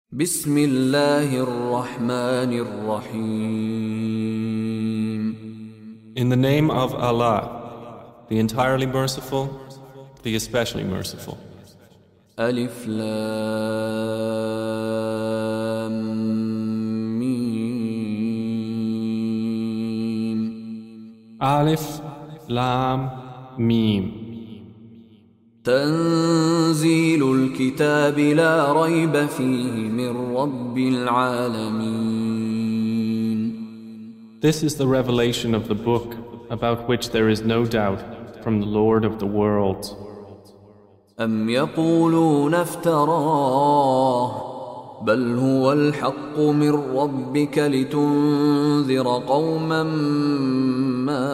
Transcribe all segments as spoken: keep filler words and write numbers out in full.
بسم الله الرحمن الرحيم. In the name of Allah, the entirely merciful, the especially merciful. ألف لام ميم. Alif, Lam, Mim. تنزيل الكتاب لا ريب فيه من رب العالمين. This is the revelation of the book about which there is no doubt from the Lord of the worlds. أم يقولون افتراه بل هو الحق من ربك لتنذر قوما ما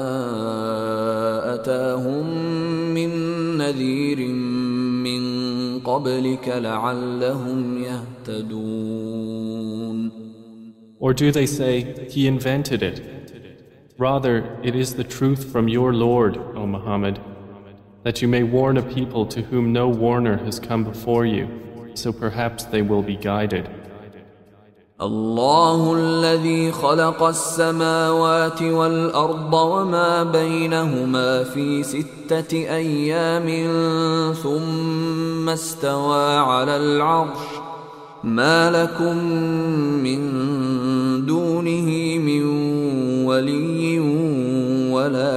أتاهم من نذير من قبلك لعلهم يهتدون. Or do they say, He invented it? Rather, it is the truth from your Lord, O Muhammad, that you may warn a people to whom no warner has come before you, so perhaps they will be guided. الله الذي خلق السماوات والأرض وما بينهما في ستة أيام ثم استوى على العرش ما لكم من دونه من ولي ولا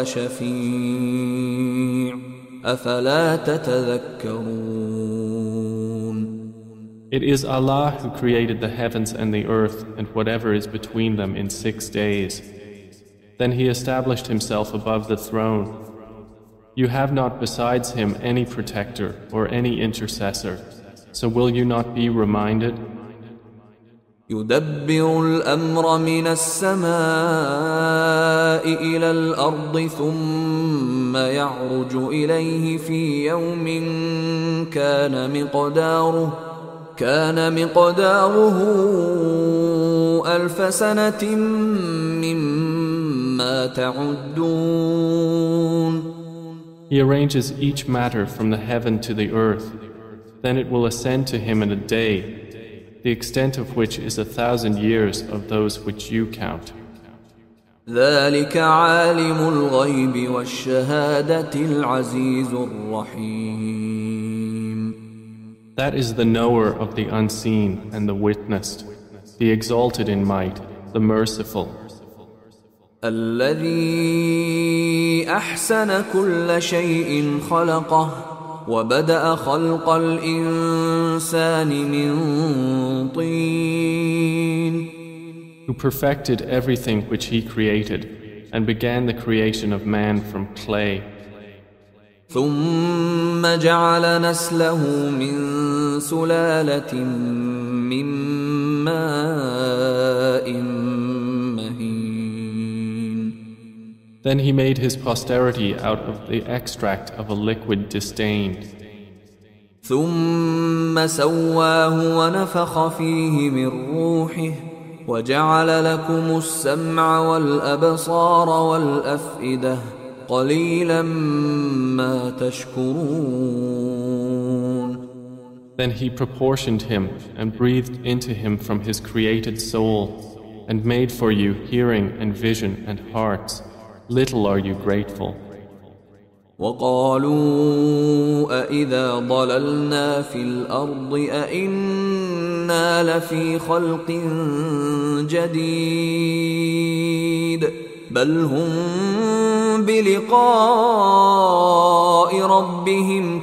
شفيع أفلا تتذكرون. It is Allah who created the heavens and the earth and whatever is between them in six days. Then He established Himself above the throne. You have not besides Him any protector or any intercessor. So will you not be reminded? يدبر الأمر من السماء إلى الأرض ثم يعرج إليه في يوم كان مقداره كان مقداره ألف سنة مما تعدون. He arranges each matter from the heaven to the earth. Then it will ascend to Him in a day, the extent of which is a thousand years of those which you count. ذلك عالم الغيب والشهادة العزيز الرحيم. That is the knower of the unseen and the witnessed, the exalted in might, the merciful. الذي أحسن كل شيء خلقه وبدأ خلق الإنسان من طين. Who perfected everything which He created and began the creation of man from clay. ثم جعل نسله من سلالة من ماء مهين. Then He made His posterity out of the extract of a liquid disdained. ثم سواه ونفخ فيه من روحه وجعل لكم السمع والأبصار والأفئدة قليلا ما تشكرون. Then He proportioned Him and breathed into Him from His created soul and made for you hearing and vision and hearts. Little are you grateful. وقالوا أإذا ضللنا في الأرض أإنا لفي خلق جديد بل هم بلقاء ربهم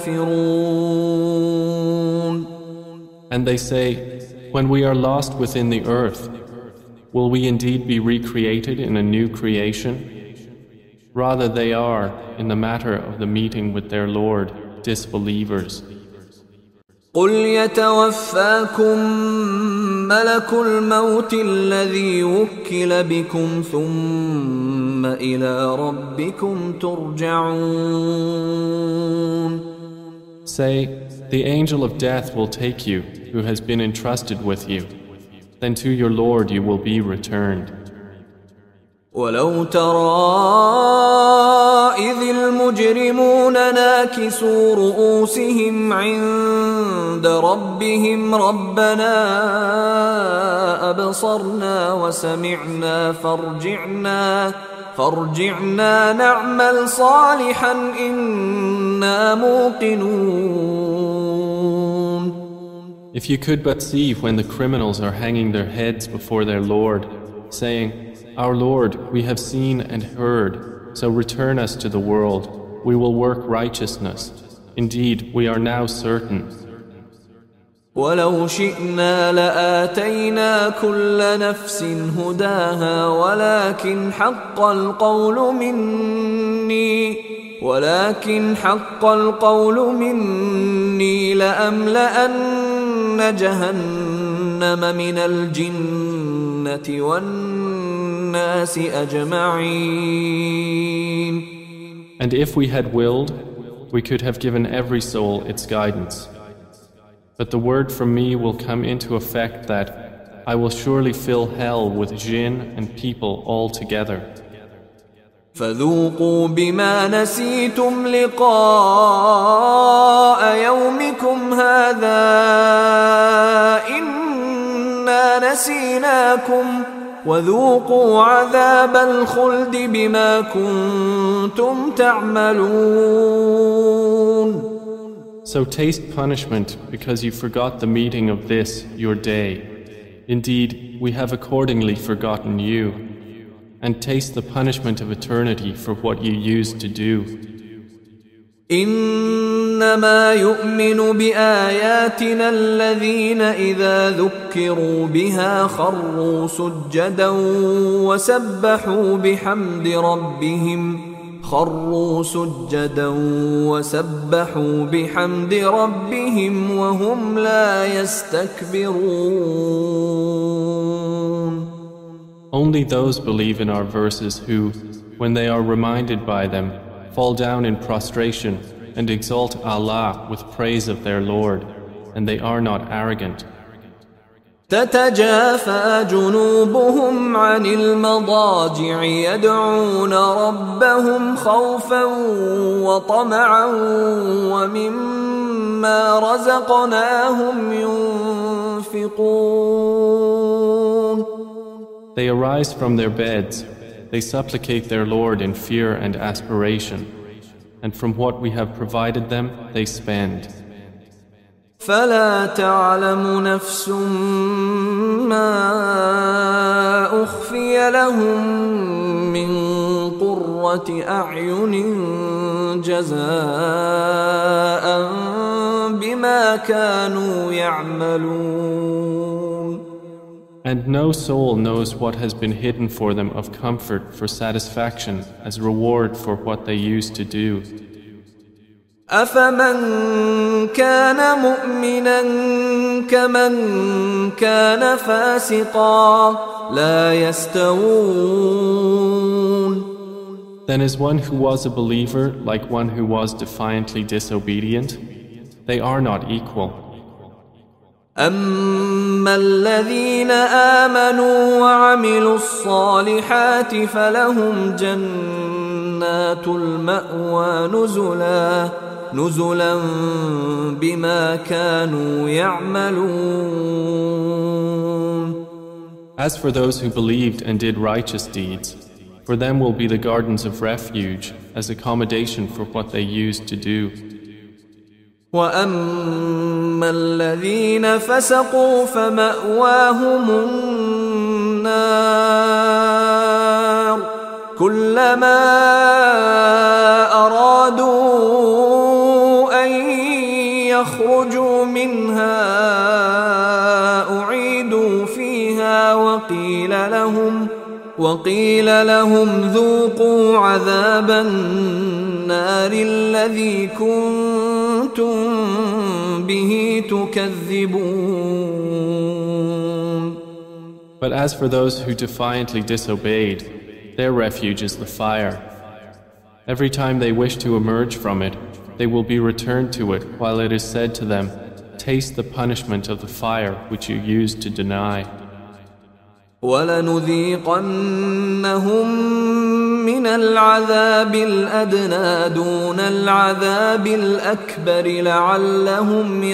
كافرون. And they say, when we are lost within the earth, will we indeed be recreated in a new creation? Rather they are, in the matter of the meeting with their Lord, disbelievers. قل يتوفاكم ملك الموت الذي وكل بكم ثم إلى ربكم ترجعون. Say, the angel of death will take you, who has been entrusted with you. Then to your Lord you will be returned. ولو ترى إذ المجرمون ناكسوا رؤوسهم عند ربهم ربنا أبصرنا وسمعنا فارجعنا فارجعنا نعمل صالحا إنا موقنون. If you could but see when the criminals are hanging their heads before their Lord, saying, Our Lord, we have seen and heard, so return us to the world. We will work righteousness. Indeed, we are now certain. ولو شئنا لآتينا كل نفس هداها ولكن حق القول مني ولكن حق القول مني لأملأن جهنم من الجنة والناس أجمعين. And if we had willed, we could have given every soul its guidance. But the word from me will come into effect that I will surely fill hell with jinn and people all together. فذوقوا بما نسيتم لقاء يومكم هذا إنا نسيناكم وذوقوا عذاب الخلد بما كنتم تعملون. So taste punishment because you forgot the meeting of this, your day. Indeed, we have accordingly forgotten you. And taste the punishment of eternity for what you used to do. إنما يؤمن بآياتنا الذين إذا ذكروا بها خروا سجدا وسبحوا بحمد ربهم خروا سجدا وسبحوا بحمد ربهم وهم لا يستكبرون. Only those believe in our verses who, when they are reminded by them, fall down in prostration and exalt Allah with praise of their Lord, and they are not arrogant. تتجافى جنوبهم عن المضاجع يدعون ربهم خوفا وطمعا ومما رزقناهم ينفقون. They arise from their beds, they supplicate their Lord in fear and aspiration, and from what we have provided them, they spend. فلا تعلم نفس ما أخفي لهم من قرة أعين جزاء بما كانوا يعملون. And no soul knows what has been hidden for them of comfort for satisfaction as reward for what they used to do. أفمن كان مؤمنا كمن كان فاسقا لا يستوون. Then is one who was a believer like one who was defiantly disobedient? They are not equal. أما الذين آمنوا وعملوا الصالحات فلهم جنات المأوى نزلا نزلا بما كانوا يعملون. As for those who believed and did righteous deeds, for them will be the gardens of refuge as accommodation for what they used to do. وأما الذين فسقوا فمأواهم النار كلما أرادوا أن يخرجوا منها أعيدوا فيها وقيل لهم وقيل لهم ذوقوا عذاب النار الذي كنتم به تكذبون. But as for those who defiantly disobeyed, their refuge is the fire. Every time they wish to emerge from it, they will be returned to it while it is said to them, taste the punishment of the fire which you used to deny. وَلَنُذِيقَنَّهُم مِّنَ الْعَذَابِ الْأَدْنَىٰ دُونَ الْعَذَابِ الْأَكْبَرِ لَعَلَّهُمْ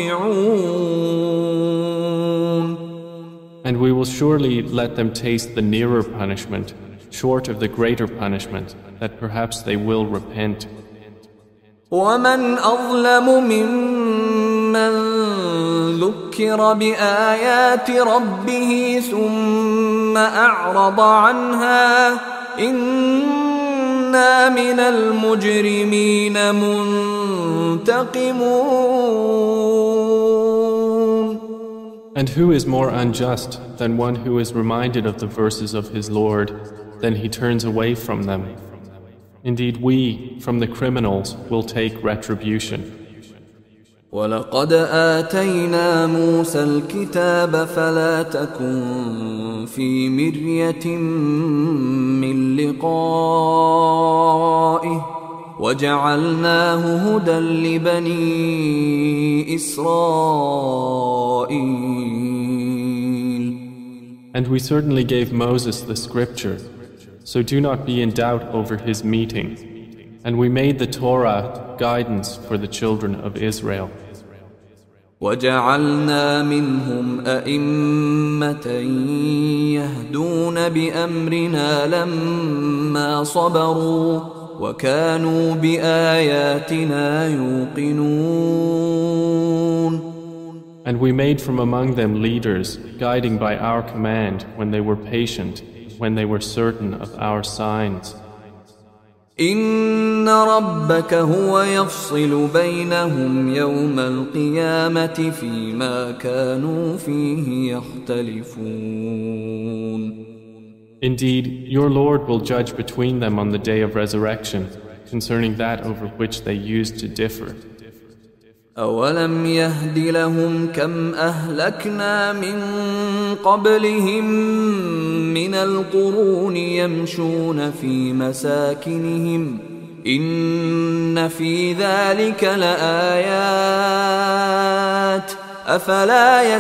يَرْجِعُونَ. And we will surely let them taste the nearer punishment, short of the greater punishment, that perhaps they will repent. وَمَنْ أَظْلَمُ مِمَّنْ ذُكِّرَ بِآيَاتِ رَبِّهِ ثُمَّ أَعْرَضَ عَنْهَا إِنَّا مِنَ الْمُجْرِمِينَ مُنْتَقِمُونَ. And who is more unjust than one who is reminded of the verses of his Lord, then he turns away from them? Indeed, we, from the criminals, will take retribution. وَلَقَدْ آتَيْنَا مُوسَى الْكِتَابَ فَلَا تَكُنْ فِي مِرْيَةٍ مِّن لِقَائِهِ وَجَعَلْنَاهُ هُدًى لِبَنِي إِسْرَائِيلَ. And we certainly gave Moses the scripture, so do not be in doubt over his meeting. And we made the Torah guidance for the children of Israel. وَجَعَلْنَا مِنْهُمْ أَئِمَّةً يَهْدُونَ بِأَمْرِنَا لَمَّا صَبَرُوا وَكَانُوا بِآيَاتِنَا يُوقِنُونَ. And we made from among them leaders, guiding by our command when they were patient, when they were certain of our signs. إِنَّ رَبَّكَ هُوَ يَفْصِلُ بَيْنَهُمْ يَوْمَ الْقِيَامَةِ فِيمَا كَانُوا فِيهِ يَخْتَلِفُونَ. Indeed, your Lord will judge between them on the day of resurrection concerning that over which they used to differ. أَوَلَمْ يَهْدِ لَهُمْ كَمْ أَهْلَكْنَا مِنْ قَبْلِهِمْ مِنَ الْقُرُونِ يَمْشُونَ فِي مَسَاكِنِهِمْ إِنَّ فِي ذَلِكَ لَآيَاتٍ أَفَلَا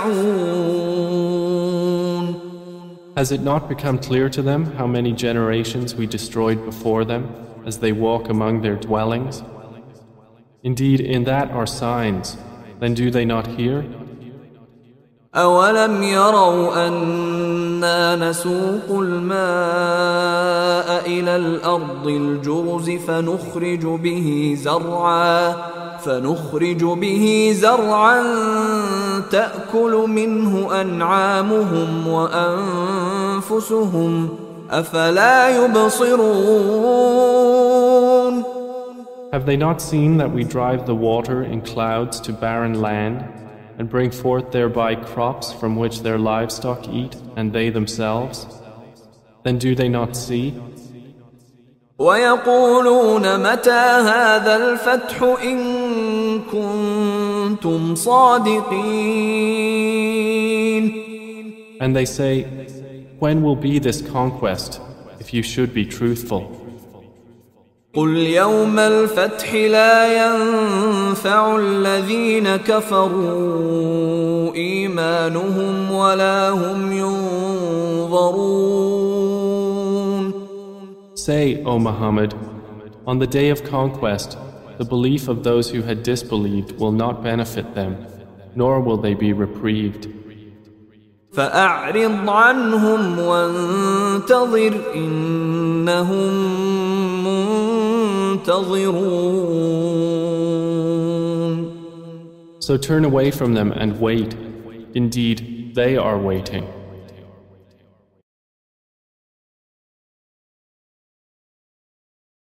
يَسْمَعُونَ. Has it not become clear to them how many generations we destroyed before them as they walk among their dwellings? Indeed, in that are signs. Then do they not hear? أَوَلَمْ يَرَوْا أَنَّا نَسُوقُ الْمَاءَ إِلَى الْأَرْضِ الْجُرُزِ فَنُخْرِجُ بِهِ زَرْعًا فَنُخْرِجُ بِهِ زَرْعًا تَأْكُلُ مِنْهُ أَنْعَامُهُمْ وَأَنْفُسُهُمْ أَفَلَا يُبْصِرُونَ. Have they not seen that we drive the water in clouds to barren land and bring forth thereby crops from which their livestock eat and they themselves? Then do they not see? وَيَقُولُونَ مَتَى هَذَا الْفَتْحُ إِن كُنتُمْ صَادِقِينَ. And they say, when will be this conquest, if you should be truthful? قُلْ يَوْمَ الْفَتْحِ لَا يَنْفَعُ الَّذِينَ كَفَرُوا إِيمَانُهُمْ وَلَا هُمْ يُنظَرُونَ. Say, O Muhammad, on the day of conquest, the belief of those who had disbelieved will not benefit them, nor will they be reprieved. فَأَعْرِضْ عَنْهُمْ وَانْتَظِرْ إِنَّهُمْ منتظرون. So turn away from them and wait. Indeed, they are waiting.